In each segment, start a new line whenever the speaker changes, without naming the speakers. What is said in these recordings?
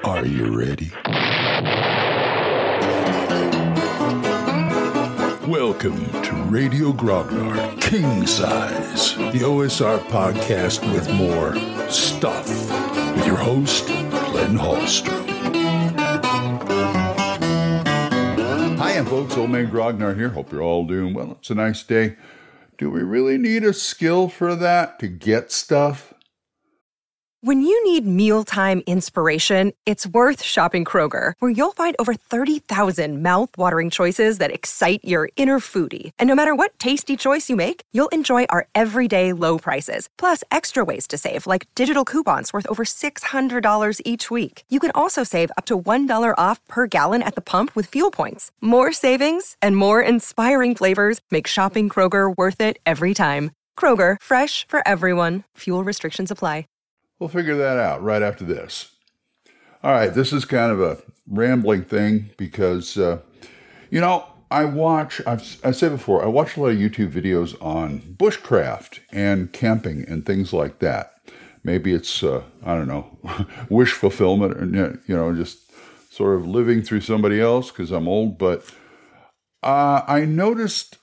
Are you ready? Welcome to Radio Grognard King Size, the OSR podcast with more stuff, with your host, Glenn Hallstrom. Hi, folks. Old Man Grognard here. Hope you're all doing well. It's a nice day. Do we really need a skill for that to get stuff?
When you need mealtime inspiration, it's worth shopping Kroger, where you'll find over 30,000 mouth-watering choices that excite your inner foodie. And no matter what tasty choice you make, you'll enjoy our everyday low prices, plus extra ways to save, like digital coupons worth over $600 each week. You can also save up to $1 off per gallon at the pump with fuel points. More savings and more inspiring flavors make shopping Kroger worth it every time. Kroger, fresh for everyone. Fuel restrictions apply.
We'll figure that out right after this. All right, this is kind of a rambling thing because, I said before, I watch a lot of YouTube videos on bushcraft and camping and things like that. Maybe it's, wish fulfillment or, just sort of living through somebody else because I'm old. But I noticed,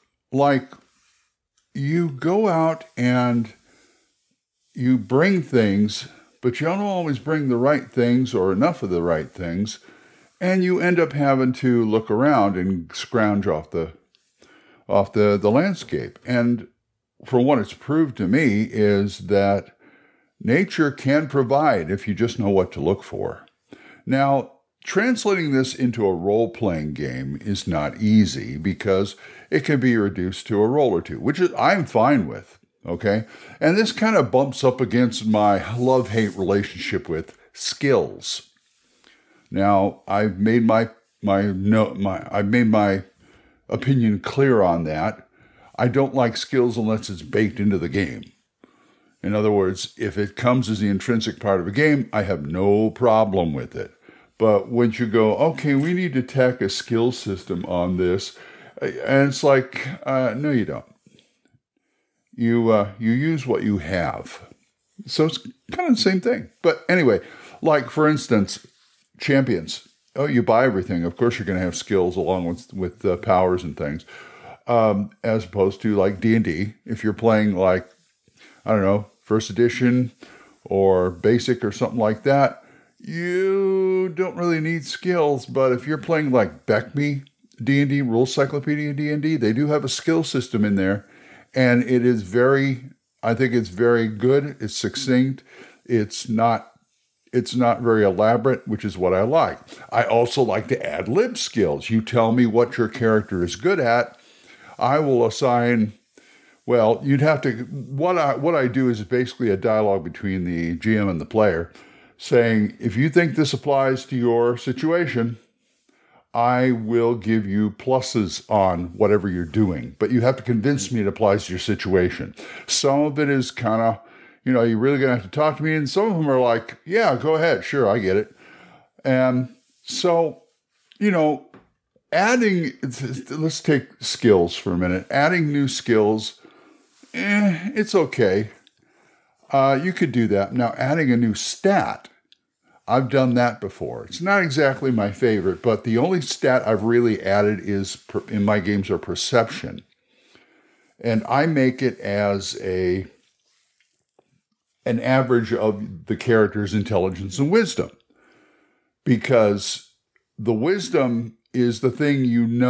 you go out and you bring things, but you don't always bring the right things or enough of the right things, and you end up having to look around and scrounge off the landscape. And from what it's proved to me is that nature can provide if you just know what to look for. Now, translating this into a role-playing game is not easy because it can be reduced to a roll or two, which I'm fine with. Okay, and this kind of bumps up against my love-hate relationship with skills. Now, I've made my opinion clear on that. I don't like skills unless it's baked into the game. In other words, if it comes as the intrinsic part of a game, I have no problem with it. But when you go, okay, we need to tack a skill system on this, and it's like, no, you don't. You use what you have. So it's kind of the same thing. But anyway, for instance, champions. Oh, you buy everything. Of course, you're going to have skills along with powers and things. As opposed to D&D. If you're playing first edition or basic or something like that, you don't really need skills. But if you're playing BECMI D&D, Rules Cyclopedia D&D, they do have a skill system in there. And it is I think it's very good. It's succinct. It's not very elaborate, which is what I like. I also like to add lib skills. You tell me what your character is good at. I will assign, you'd have to, what I do is basically a dialogue between the GM and the player saying, if you think this applies to your situation, I will give you pluses on whatever you're doing, but you have to convince me it applies to your situation. Some of it is kind of, you're really going to have to talk to me, and some of them are like, yeah, go ahead, sure, I get it. And so, let's take skills for a minute. Adding new skills, it's okay. You could do that. Now, adding a new stat, I've done that before. It's not exactly my favorite, but the only stat I've really added in my games are perception. And I make it as an average of the character's intelligence and wisdom. Because the wisdom is the thing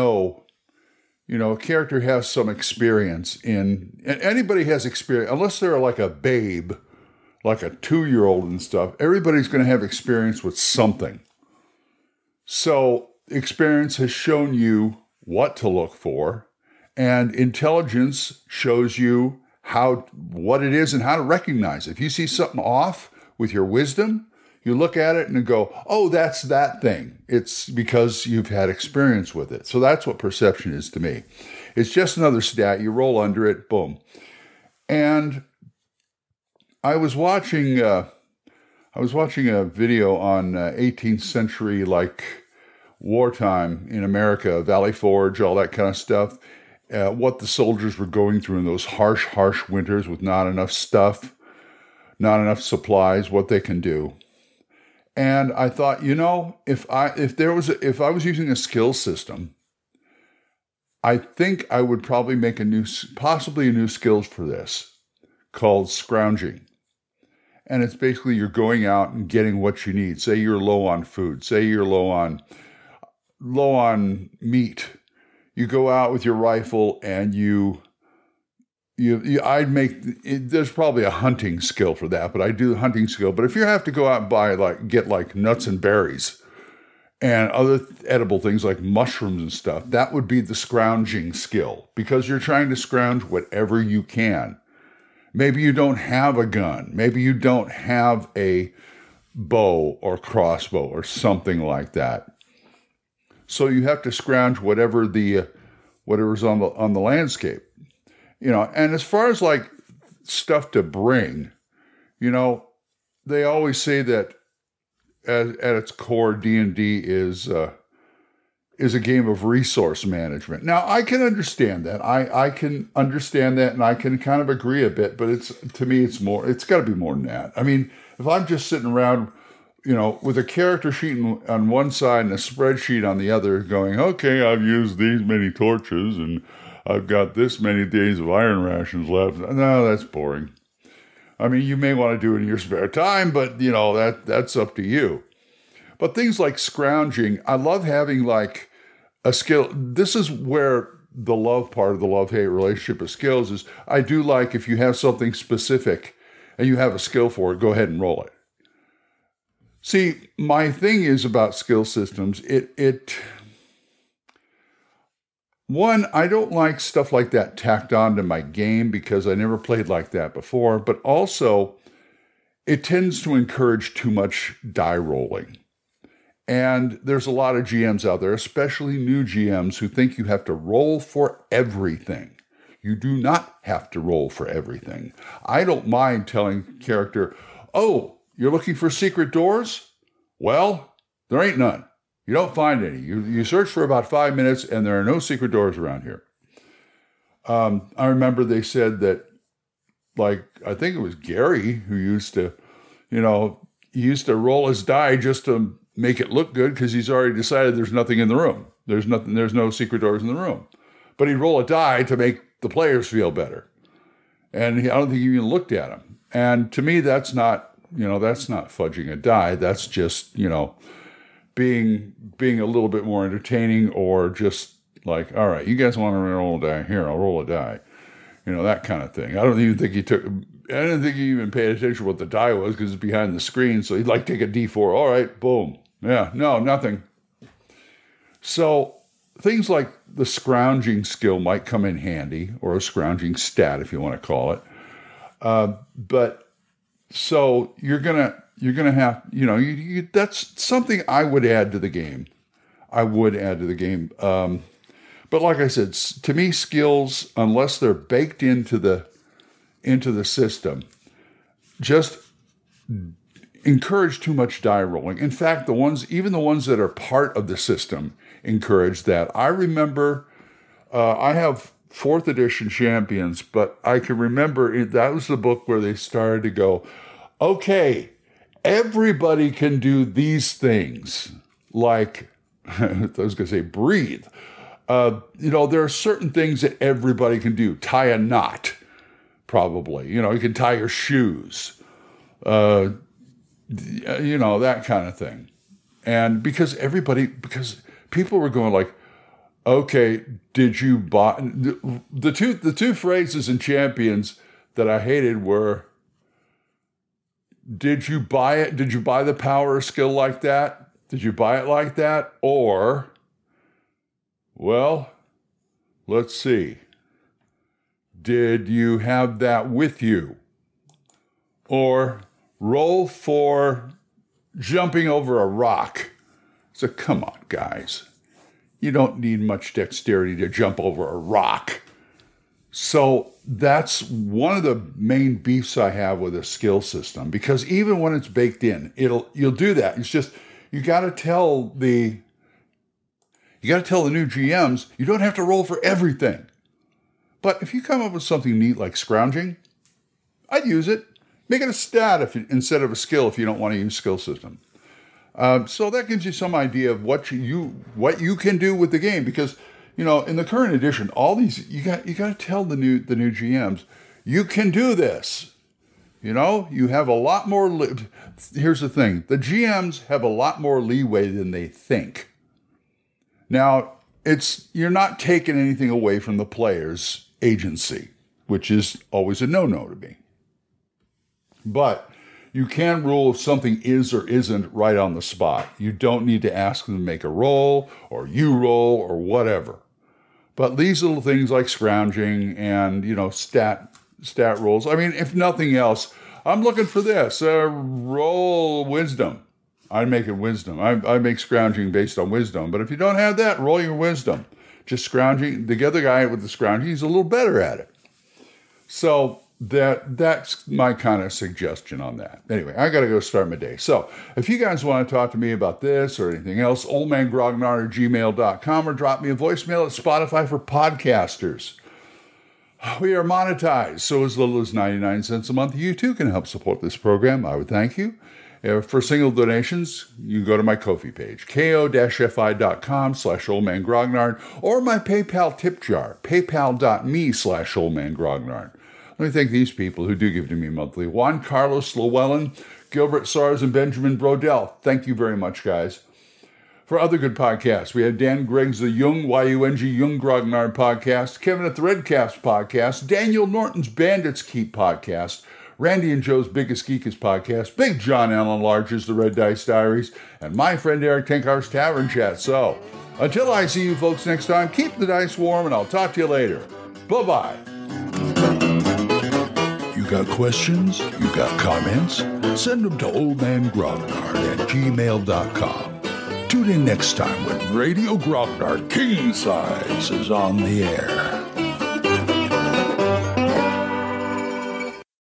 a character has some experience in. Anybody has experience, unless they're like a babe, like a 2-year-old and stuff, everybody's going to have experience with something. So experience has shown you what to look for, and intelligence shows you what it is and how to recognize it. If you see something off with your wisdom, you look at it and go, oh, that's that thing. It's because you've had experience with it. So that's what perception is to me. It's just another stat. You roll under it, boom. And I was watching a video on 18th century, wartime in America, Valley Forge, all that kind of stuff. What the soldiers were going through in those harsh winters with not enough stuff, not enough supplies, what they can do. And I thought, if I was using a skill system, I think I would probably make possibly a new skill for this called scrounging. And it's basically you're going out and getting what you need. Say you're low on food. Say you're low on meat. You go out with your rifle and there's probably a hunting skill for that, but I do the hunting skill. But if you have to go out and get nuts and berries and other edible things like mushrooms and stuff, that would be the scrounging skill, because you're trying to scrounge whatever you can. Maybe you don't have a gun. Maybe you don't have a bow or crossbow or something like that. So you have to scrounge whatever's on the landscape. And as far as like stuff to bring, they always say that at its core, D&D is a game of resource management. Now, I can understand that. I can understand that, and I can kind of agree a bit, but to me, it's got to be more than that. I mean, if I'm just sitting around, with a character sheet on one side and a spreadsheet on the other going, okay, I've used these many torches and I've got this many days of iron rations left. No, that's boring. I mean, you may want to do it in your spare time, but, that's up to you. But things like scrounging, I love having like a skill. This is where the love part of the love-hate relationship of skills is. I do like if you have something specific and you have a skill for it, go ahead and roll it. See, my thing is about skill systems. One, I don't like stuff like that tacked onto my game because I never played like that before, but also it tends to encourage too much die rolling. And there's a lot of GMs out there, especially new GMs, who think you have to roll for everything. You do not have to roll for everything. I don't mind telling character, oh, you're looking for secret doors? Well, there ain't none. You don't find any. You search for about 5 minutes, and there are no secret doors around here. I remember they said that, like, I think it was Gary who used to, he used to roll his die just to make it look good because he's already decided there's nothing in the room. There's no secret doors in the room. But he'd roll a die to make the players feel better. And I don't think he even looked at them. And to me, that's not fudging a die. That's just, being a little bit more entertaining, or just like, all right, you guys want to roll a die? Here, I'll roll a die. That kind of thing. I didn't think he even paid attention to what the die was because it's behind the screen. So he'd like take a D4. All right, boom. Yeah, no, nothing. So things like the scrounging skill might come in handy, or a scrounging stat, if you want to call it. But so you're gonna have, that's something I would add to the game. But like I said, to me, skills, unless they're baked into the system, just encourage too much die rolling. In fact, even the ones that are part of the system encourage that. I remember, I have 4th edition Champions, but I can remember that was the book where they started to go, okay, everybody can do these things, like, I was going to say breathe. There are certain things that everybody can do. Tie a knot, probably. You can tie your shoes. That kind of thing. And because people were going like, okay, did you buy the two phrases in Champions that I hated were, did you buy it? Did you buy the power or skill like that? Did you buy it like that? Or, well, let's see. Did you have that with you? Or roll for jumping over a rock. So come on, guys. You don't need much dexterity to jump over a rock. So that's one of the main beefs I have with a skill system, because even when it's baked in, you'll do that. It's just, you got to tell the new GMs, you don't have to roll for everything. But if you come up with something neat like scrounging, I'd use it. Make it a stat instead of a skill if you don't want to use skill system. So that gives you some idea of what you can do with the game, because in the current edition, all these you got to tell the new GMs, you can do this. You have a lot more. Here's the thing: the GMs have a lot more leeway than they think. Now, you're not taking anything away from the player's agency, which is always a no-no to me. But you can rule if something is or isn't right on the spot. You don't need to ask them to make a roll, or you roll, or whatever. But these little things like scrounging and, stat rolls. I mean, if nothing else, I'm looking for this. Roll wisdom. I make it wisdom. I make scrounging based on wisdom. But if you don't have that, roll your wisdom. Just scrounging. The other guy with the scrounging, he's a little better at it. So that's my kind of suggestion on that. Anyway, I got to go start my day. So if you guys want to talk to me about this or anything else, oldmangrognard@gmail.com, or drop me a voicemail at Spotify for podcasters. We are monetized, so as little as 99 cents a month, you too can help support this program. I would thank you. For single donations, you can go to my Ko-fi page, ko-fi.com/oldmangrognard, or my PayPal tip jar, paypal.me/oldmangrognard. Let me thank these people who do give to me monthly: Juan Carlos Llewellyn, Gilbert Sars, and Benjamin Brodell. Thank you very much, guys. For other good podcasts, we have Dan Gregg's The Jung, Y-U-N-G, Jung Grognard podcast, Kevin at the Red Caps podcast, Daniel Norton's Bandits Keep podcast, Randy and Joe's Biggest Geekest podcast, Big John Allen Large's The Red Dice Diaries, and my friend Eric Tenkar's Tavern Chat. So, until I see you folks next time, keep the dice warm, and I'll talk to you later. Bye-bye. You got questions? You got comments? Send them to oldmangrognard@gmail.com. Tune in next time when Radio Grognard King Size is on the air.